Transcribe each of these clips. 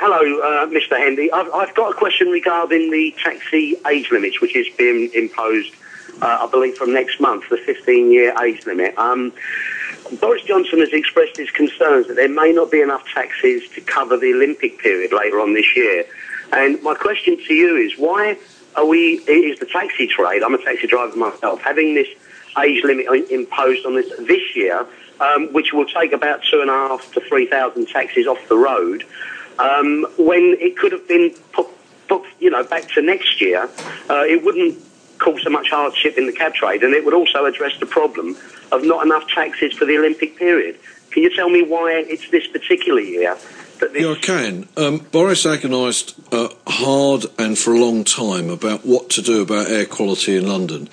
Hello, Mr. Hendy. I've got a question regarding the taxi age limits, which is being imposed, I believe, from next month, the 15-year age limit. Boris Johnson has expressed his concerns that there may not be enough taxis to cover the Olympic period later on this year. And my question to you is, why is the taxi trade, I'm a taxi driver myself, having this age limit imposed on this year, which will take about 2,500 to 3,000 taxis off the road, when it could have been put back to next year? It wouldn't cause so much hardship in the cab trade, and it would also address the problem of not enough taxis for the Olympic period. Can you tell me why it's this particular year? Yeah, I can. Boris agonised hard and for a long time about what to do about air quality in London.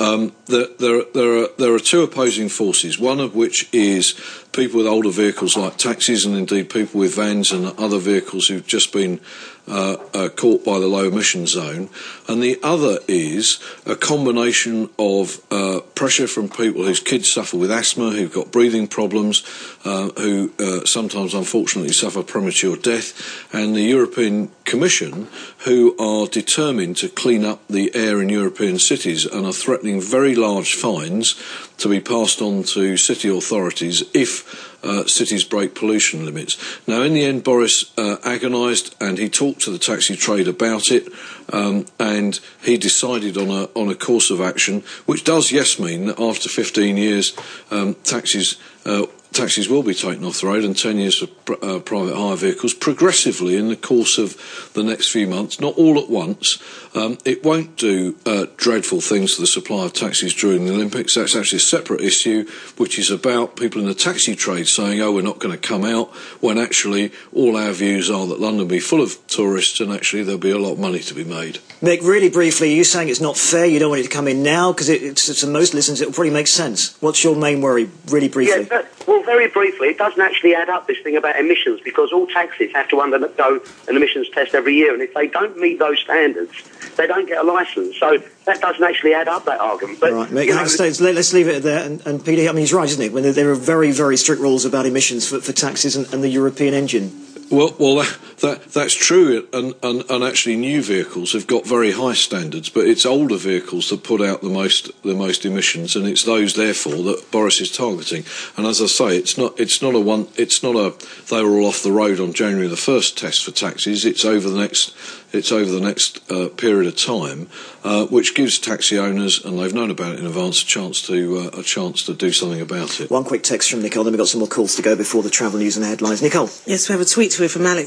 There are two opposing forces, one of which is people with older vehicles like taxis, and indeed people with vans and other vehicles who've just been caught by the low emission zone, and the other is a combination of pressure from people whose kids suffer with asthma, who've got breathing problems, who sometimes unfortunately suffer premature death, and the European Commission, who are determined to clean up the air in European cities and are threatening very large fines to be passed on to city authorities if cities break pollution limits. Now, in the end, Boris agonised, and he talked to the taxi trade about it, and he decided on a course of action, which does, yes, mean that after 15 years, taxis will be taken off the road, and 10 years for private hire vehicles, progressively in the course of the next few months, not all at once. It won't do dreadful things to the supply of taxis during the Olympics. That's actually a separate issue, which is about people in the taxi trade saying, oh, we're not going to come out, when actually all our views are that London will be full of tourists, and actually there'll be a lot of money to be made. Mick, really briefly, are you saying it's not fair, you don't want it to come in now? Because to most listeners, it will probably make sense. What's your main worry, really briefly? Yeah, well, very briefly, it doesn't actually add up, this thing about emissions, because all taxis have to undergo an emissions test every year, and if they don't meet those standards, they don't get a licence. So that doesn't actually add up, that argument. But, right, Mick, let's leave it there. And Peter, I mean, he's right, isn't it? When there are very, very strict rules about emissions for taxis and the European engine. Well, that's true, and actually new vehicles have got very high standards, but it's older vehicles that put out the most emissions, and it's those, therefore, that Boris is targeting. And as I say, it's not a they were all off the road on January the 1st test for taxis. It's over the next period of time, which gives taxi owners, and they've known about it in advance, a chance to do something about it. One quick text from Nicole, then we've got some more calls to go before the travel news and headlines. Nicole? Yes, we have a tweet here from Alex.